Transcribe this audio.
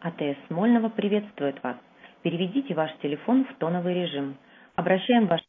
АТС Смольного приветствует вас. Переведите ваш телефон в тоновый режим. Обращаем ваше